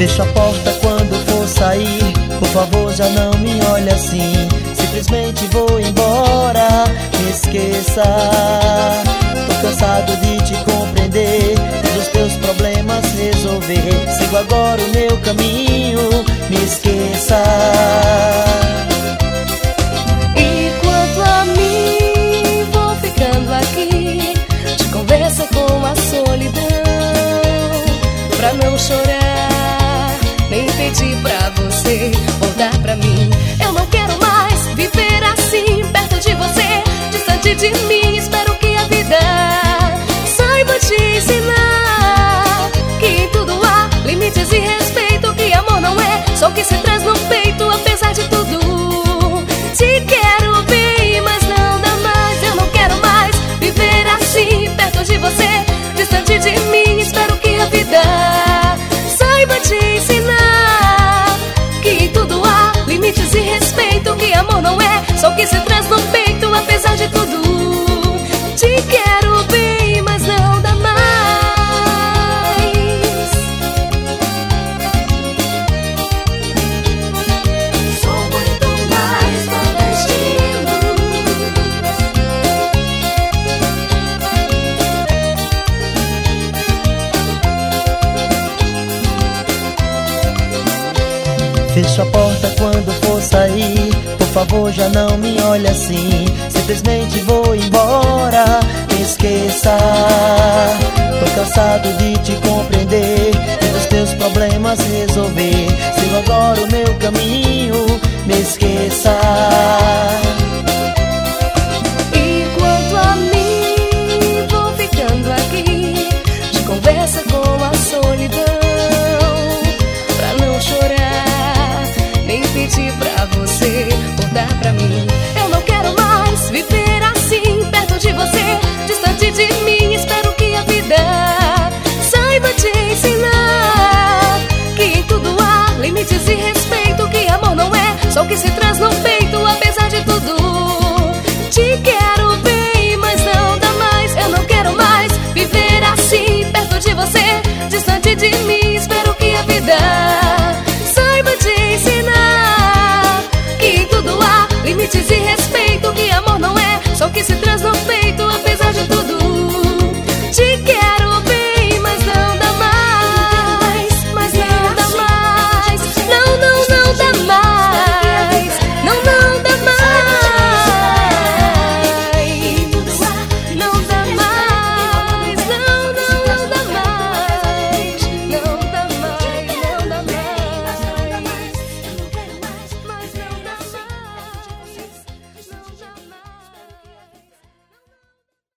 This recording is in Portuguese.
Fecha a porta quando for sair, por favor já não me olhe assim. Simplesmente vou embora, me esqueça. Tô cansado de te compreender e dos teus problemas resolver. Sigo agora o meu caminho, me esqueça. E quanto a mim, vou ficando aqui, de conversa com a solidão, pra não chorar, nem pedir pra você voltar pra mim. Eu não quero mais viver assim, perto de você, distante de mim. Espero que a vida saiba te ensinar que em tudo há limites e respeito, que amor não é só o que se traz no peito. Apesar de tudo, te quero bem, mas não dá mais. Eu não quero mais viver assim, perto de você, distante de mim. Espero que a vida saiba te ensinar que em tudo há limites e respeito, que amor não é só o que se traz no peito. Apesar de tudo, te quero bem, mas não dá mais. Sou muito mais clandestino. Fecha a porta quando for sair, por favor já não me olhe assim. Simplesmente vou embora, me esqueça. Tô cansado de te compreender e dos teus problemas resolver. Sigo agora o meu caminho, me esqueça. E quanto a mim, vou ficando aqui, de conversa com a solidão, pra não chorar, nem pedir pra você voltar pra mim. Eu não quero mais viver assim, perto de você, distante de mim. Espero que a vida saiba te ensinar que em tudo há limites e respeito, que amor não é só o que se traz no peito. Apesar de tudo, te quero bem, mas não dá mais. Eu não quero mais viver assim, perto de você, distante de mim. Espero que a vida saiba te ensinar que em tudo há limites e respeito, que amor não é só o que se traz no peito.